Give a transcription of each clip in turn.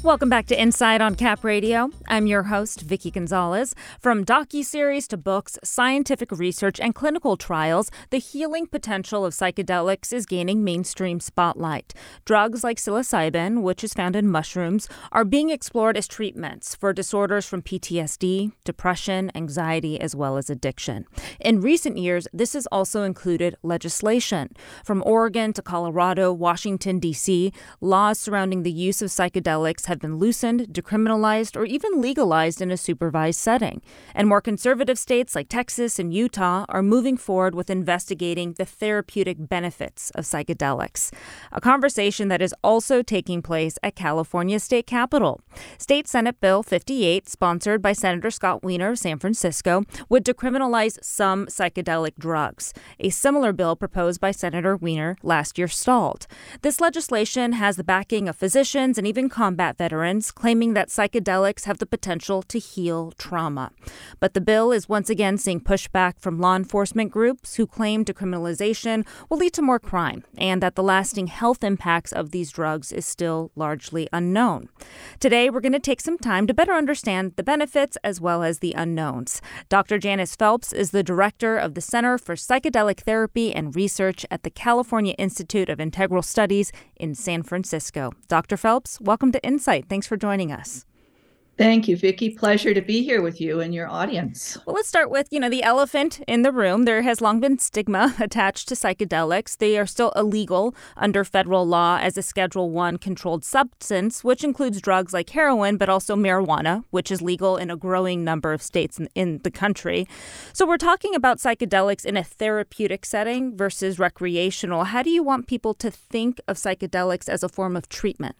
Welcome back to Insight on Cap Radio. I'm your host, Vicky Gonzalez. From docuseries to books, scientific research, and clinical trials, the healing potential of psychedelics is gaining mainstream spotlight. Drugs like psilocybin, which is found in mushrooms, are being explored as treatments for disorders from PTSD, depression, anxiety, as well as addiction. In recent years, this has also included legislation. From Oregon to Colorado, Washington, D.C., laws surrounding the use of psychedelics have been loosened, decriminalized, or even legalized in a supervised setting. And more conservative states like Texas and Utah are moving forward with investigating the therapeutic benefits of psychedelics. A conversation that is also taking place at California State Capitol. State Senate Bill 58, sponsored by Senator Scott Wiener of San Francisco, would decriminalize some psychedelic drugs. A similar bill proposed by Senator Wiener last year stalled. This legislation has the backing of physicians and even combat veterans, claiming that psychedelics have the potential to heal trauma. But the bill is once again seeing pushback from law enforcement groups who claim decriminalization will lead to more crime and that the lasting health impacts of these drugs is still largely unknown. Today, we're going to take some time to better understand the benefits as well as the unknowns. Dr. Janice Phelps is the director of the Center for Psychedelic Therapy and Research at the California Institute of Integral Studies in San Francisco. Dr. Phelps, welcome to Insight. Thanks for joining us. Thank you, Vicki. Pleasure to be here with you and your audience. Well, let's start with, the elephant in the room. There has long been stigma attached to psychedelics. They are still illegal under federal law as a Schedule I controlled substance, which includes drugs like heroin, but also marijuana, which is legal in a growing number of states in the country. So we're talking about psychedelics in a therapeutic setting versus recreational. How do you want people to think of psychedelics as a form of treatment?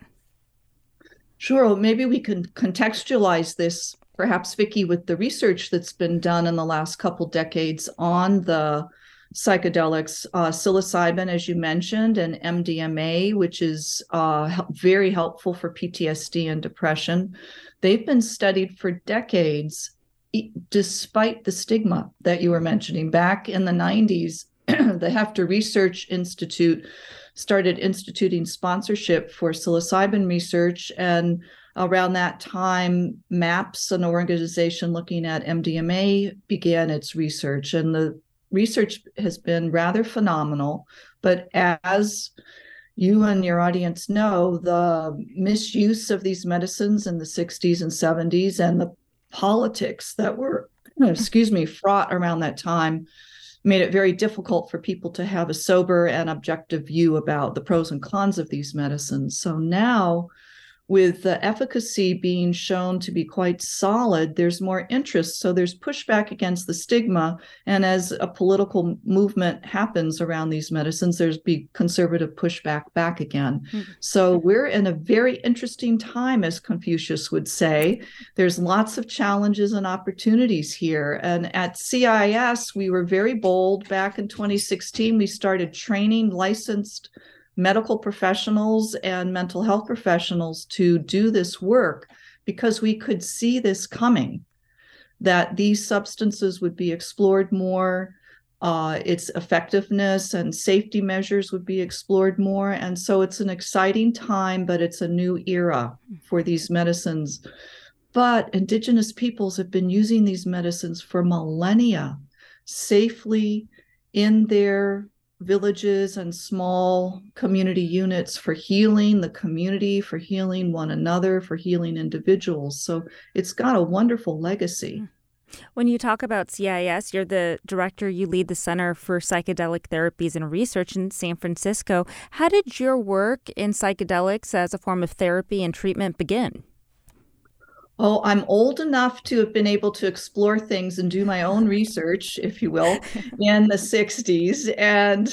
Sure. Well, maybe we can contextualize this, perhaps, Vicki, with the research that's been done in the last couple decades on the psychedelics, psilocybin, as you mentioned, and MDMA, which is very helpful for PTSD and depression. They've been studied for decades, despite the stigma that you were mentioning. Back in the 90s, the Hefter Research Institute started instituting sponsorship for psilocybin research. And around that time, MAPS, an organization looking at MDMA, began its research. And the research has been rather phenomenal. But as you and your audience know, the misuse of these medicines in the 60s and 70s and the politics that were, fraught around that time made it very difficult for people to have a sober and objective view about the pros and cons of these medicines. So now, with the efficacy being shown to be quite solid, there's more interest. So there's pushback against the stigma. And as a political movement happens around these medicines, there's big conservative pushback back again. Mm-hmm. So we're in a very interesting time, as Confucius would say. There's lots of challenges and opportunities here. And at CIS, we were very bold. Back in 2016, we started training licensed medical professionals and mental health professionals to do this work because we could see this coming, that these substances would be explored more, its effectiveness and safety measures would be explored more. And so it's an exciting time, but it's a new era for these medicines. But Indigenous peoples have been using these medicines for millennia safely in their villages and small community units for healing the community, for healing one another, for healing individuals. So it's got a wonderful legacy. When you talk about CIS, you're the director, you lead the Center for Psychedelic Therapies and Research in San Francisco. How did your work in psychedelics as a form of therapy and treatment begin? Oh, I'm old enough to have been able to explore things and do my own research, if you will, in the 60s. And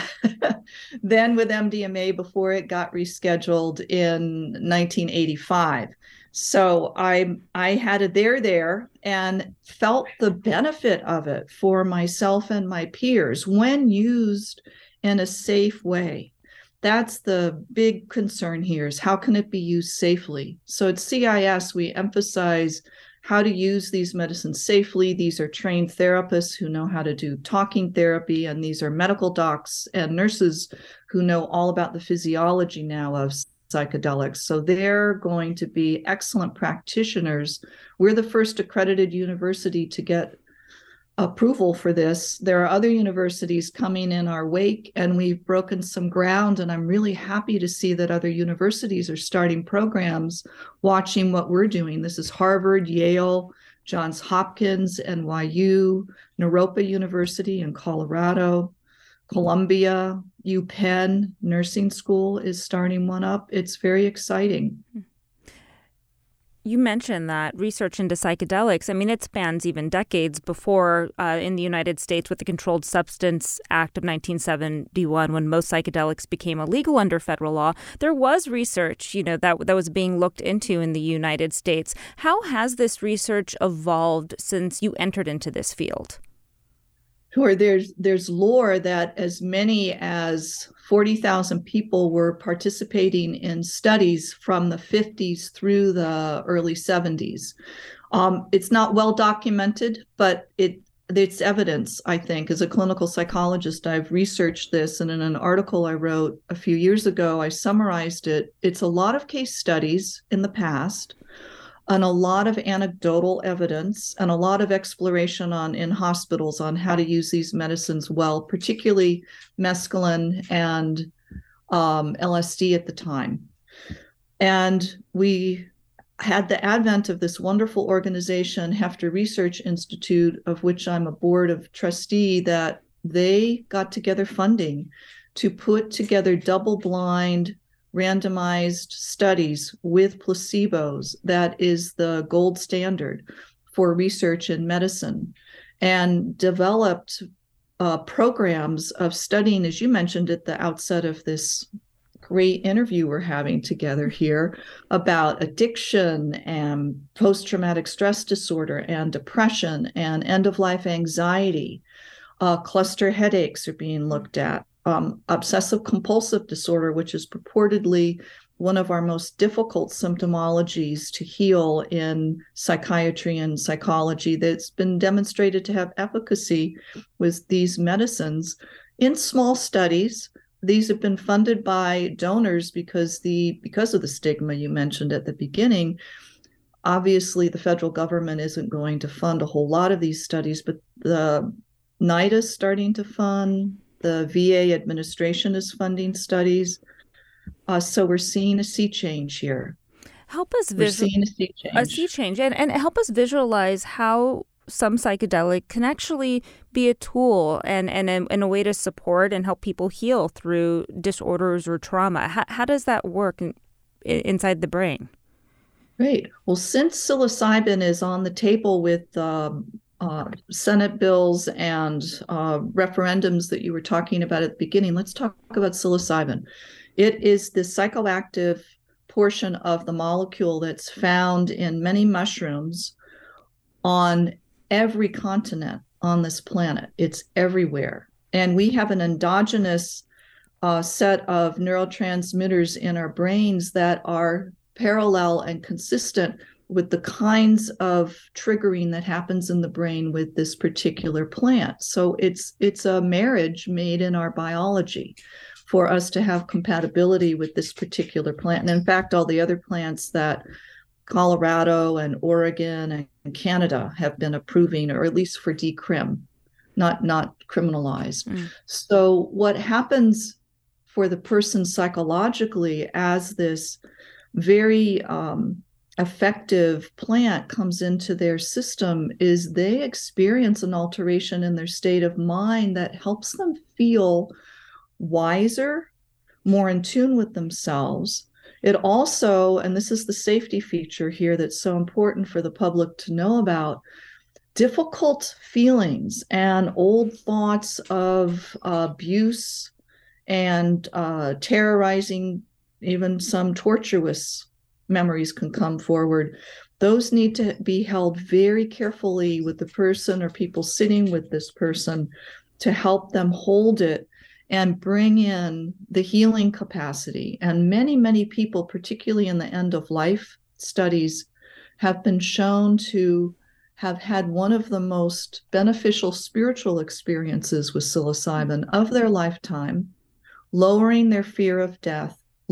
then with MDMA before it got rescheduled in 1985. So I had a there and felt the benefit of it for myself and my peers when used in a safe way. That's the big concern here, is how can it be used safely? So at CIS, we emphasize how to use these medicines safely. These are trained therapists who know how to do talking therapy, and these are medical docs and nurses who know all about the physiology now of psychedelics. So they're going to be excellent practitioners. We're the first accredited university to get approval for this. There are other universities coming in our wake, and we've broken some ground, and I'm really happy to see that other universities are starting programs watching what we're doing. This is Harvard, Yale, Johns Hopkins, NYU, Naropa University in Colorado, Columbia, UPenn Nursing School is starting one up. It's very exciting. You mentioned that research into psychedelics, I mean, it spans even decades before in the United States with the Controlled Substance Act of 1971, when most psychedelics became illegal under federal law. There was research, that was being looked into in the United States. How has this research evolved since you entered into this field? Sure. There's lore that as many as 40,000 people were participating in studies from the 50s through the early 70s. It's not well documented, but it's evidence, I think. As a clinical psychologist, I've researched this, and in an article I wrote a few years ago, I summarized it. It's a lot of case studies in the past, and a lot of anecdotal evidence, and a lot of exploration in hospitals on how to use these medicines well, particularly mescaline and LSD at the time. And we had the advent of this wonderful organization, Hefter Research Institute, of which I'm a board of trustee, that they got together funding to put together double-blind randomized studies with placebos. That is the gold standard for research in medicine, and developed programs of studying, as you mentioned at the outset of this great interview we're having together here, about addiction and post-traumatic stress disorder and depression and end-of-life anxiety. Cluster headaches are being looked at. Obsessive compulsive disorder, which is purportedly one of our most difficult symptomologies to heal in psychiatry and psychology, that's been demonstrated to have efficacy with these medicines in small studies. These have been funded by donors because of the stigma you mentioned at the beginning. Obviously, the federal government isn't going to fund a whole lot of these studies, but the NIDA is starting to fund. The VA administration is funding studies. So we're seeing a sea change here. Help us visualize a sea change, and help us visualize how some psychedelic can actually be a tool and a way to support and help people heal through disorders or trauma. How does that work inside the brain? Great. Well, since psilocybin is on the table with Senate bills and referendums that you were talking about at the beginning, let's talk about psilocybin. It is the psychoactive portion of the molecule that's found in many mushrooms on every continent on this planet. It's everywhere. And we have an endogenous set of neurotransmitters in our brains that are parallel and consistent with the kinds of triggering that happens in the brain with this particular plant. So it's a marriage made in our biology for us to have compatibility with this particular plant. And in fact, all the other plants that Colorado and Oregon and Canada have been approving, or at least for decrim, not criminalized. So what happens for the person psychologically as this very effective plant comes into their system is they experience an alteration in their state of mind that helps them feel wiser, more in tune with themselves. It also, and this is the safety feature here that's so important for the public to know about, difficult feelings and old thoughts of abuse and terrorizing, even some tortuous memories can come forward. Those need to be held very carefully with the person or people sitting with this person to help them hold it and bring in the healing capacity. And many, many people, particularly in the end of life studies, have been shown to have had one of the most beneficial spiritual experiences with psilocybin of their lifetime, lowering their fear of death,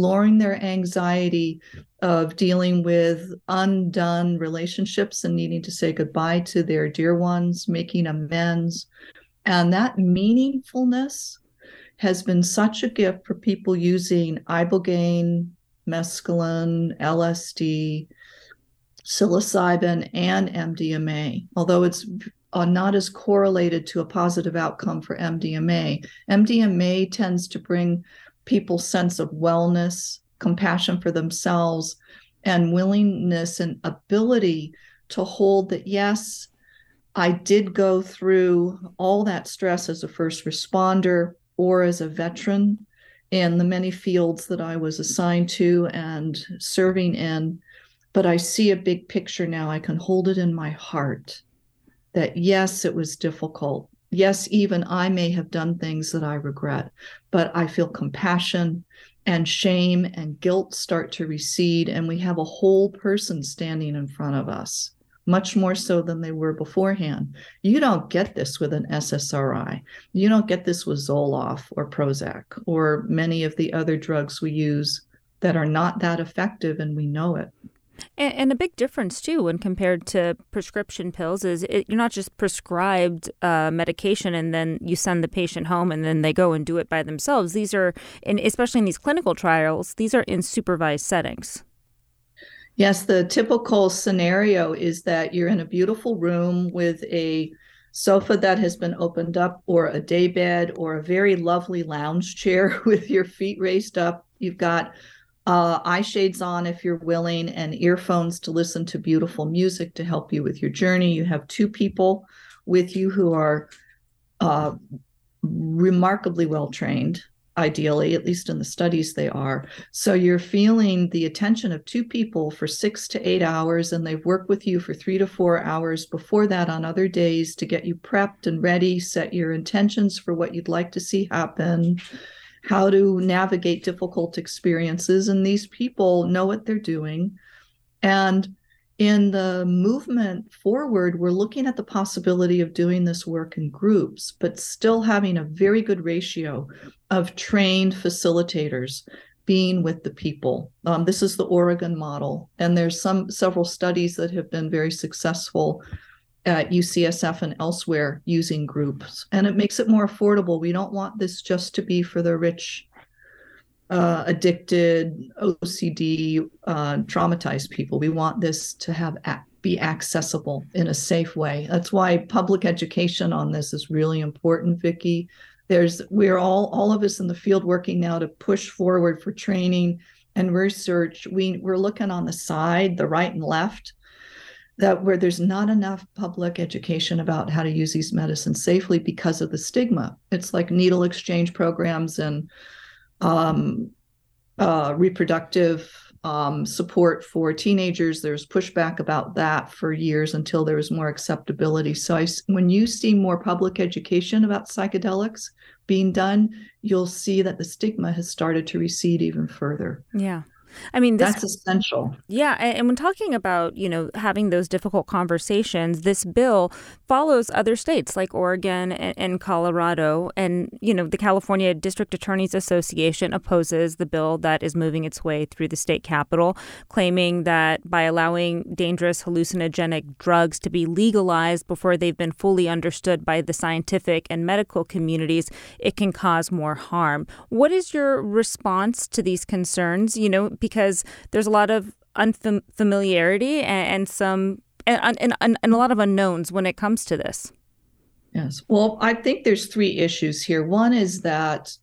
lowering their anxiety of dealing with undone relationships and needing to say goodbye to their dear ones, making amends. And that meaningfulness has been such a gift for people using ibogaine, mescaline, LSD, psilocybin, and MDMA, although it's not as correlated to a positive outcome for MDMA. MDMA tends to bring people's sense of wellness, compassion for themselves, and willingness and ability to hold that, yes, I did go through all that stress as a first responder or as a veteran in the many fields that I was assigned to and serving in, but I see a big picture now. I can hold it in my heart that, yes, it was difficult. Yes, even I may have done things that I regret, but I feel compassion and shame and guilt start to recede, and we have a whole person standing in front of us, much more so than they were beforehand. You don't get this with an SSRI. You don't get this with Zoloft or Prozac or many of the other drugs we use that are not that effective, and we know it. And a big difference, too, when compared to prescription pills is you're not just prescribed medication and then you send the patient home and then they go and do it by themselves. These are, and especially in these clinical trials, these are in supervised settings. Yes, the typical scenario is that you're in a beautiful room with a sofa that has been opened up, or a day bed, or a very lovely lounge chair with your feet raised up. You've got eye shades on if you're willing, and earphones to listen to beautiful music to help you with your journey. You have two people with you who are remarkably well trained, ideally, at least in the studies they are. So you're feeling the attention of two people for 6 to 8 hours, and they've worked with you for 3 to 4 hours before that on other days to get you prepped and ready, set your intentions for what you'd like to see happen, how to navigate difficult experiences. And these people know what they're doing. And in the movement forward, we're looking at the possibility of doing this work in groups, but still having a very good ratio of trained facilitators being with the people. This is the Oregon model. And there's several studies that have been very successful at UCSF and elsewhere using groups, and it makes it more affordable. We don't want this just to be for the rich, addicted, OCD, traumatized people. We want this to be accessible in a safe way. That's why public education on this is really important, Vicki. We're all of us in the field working now to push forward for training and research. We're looking on the side, the right and left, that where there's not enough public education about how to use these medicines safely because of the stigma. It's like needle exchange programs and reproductive support for teenagers. There's pushback about that for years until there was more acceptability. So when you see more public education about psychedelics being done, you'll see that the stigma has started to recede even further. Yeah. I mean, that's essential. Yeah. And when talking about, having those difficult conversations, this bill follows other states like Oregon and Colorado. And, the California District Attorneys Association opposes the bill that is moving its way through the state capitol, claiming that by allowing dangerous hallucinogenic drugs to be legalized before they've been fully understood by the scientific and medical communities, it can cause more harm. What is your response to these concerns? Because there's a lot of unfamiliarity and a lot of unknowns when it comes to this. Yes. Well, I think there's 3 issues here. One is that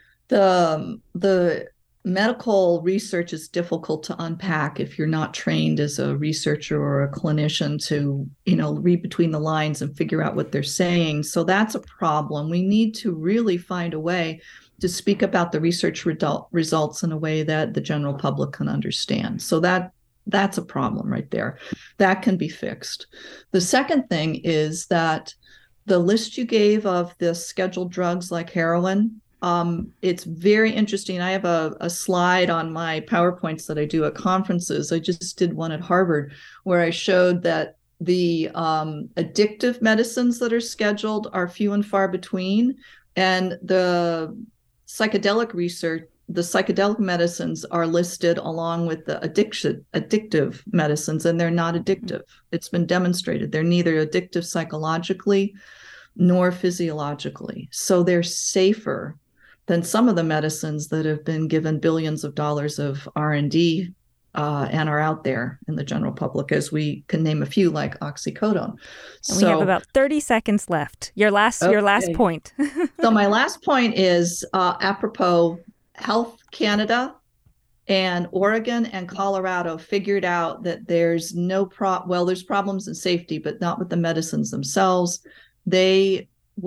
the medical research is difficult to unpack if you're not trained as a researcher or a clinician to, read between the lines and figure out what they're saying. So that's a problem. We need to really find a way to speak about the research results in a way that the general public can understand. So that's a problem right there. That can be fixed. The second thing is that the list you gave of the scheduled drugs like heroin, it's very interesting. I have a slide on my PowerPoints that I do at conferences. I just did one at Harvard where I showed that the addictive medicines that are scheduled are few and far between, and the psychedelic the psychedelic medicines are listed along with the addictive medicines, and they're not addictive. It's been demonstrated. They're neither addictive psychologically nor physiologically. So they're safer than some of the medicines that have been given billions of dollars of R&D and are out there in the general public, as we can name a few, like oxycodone. And we have about 30 seconds left. Your last point. So my last point is apropos Health Canada and Oregon and Colorado figured out that there's there's problems in safety, but not with the medicines themselves. They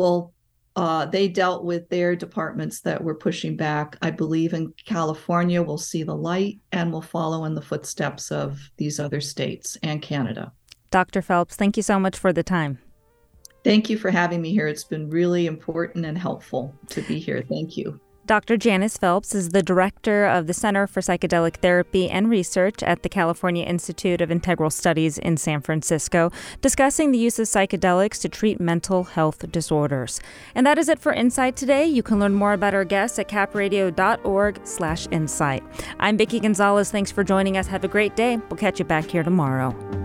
dealt with their departments that were pushing back. I believe in California will see the light and will follow in the footsteps of these other states and Canada. Dr. Phelps, thank you so much for the time. Thank you for having me here. It's been really important and helpful to be here. Thank you. Dr. Janice Phelps is the director of the Center for Psychedelic Therapy and Research at the California Institute of Integral Studies in San Francisco, discussing the use of psychedelics to treat mental health disorders. And that is it for Insight today. You can learn more about our guests at capradio.org/insight. I'm Vicki Gonzalez. Thanks for joining us. Have a great day. We'll catch you back here tomorrow.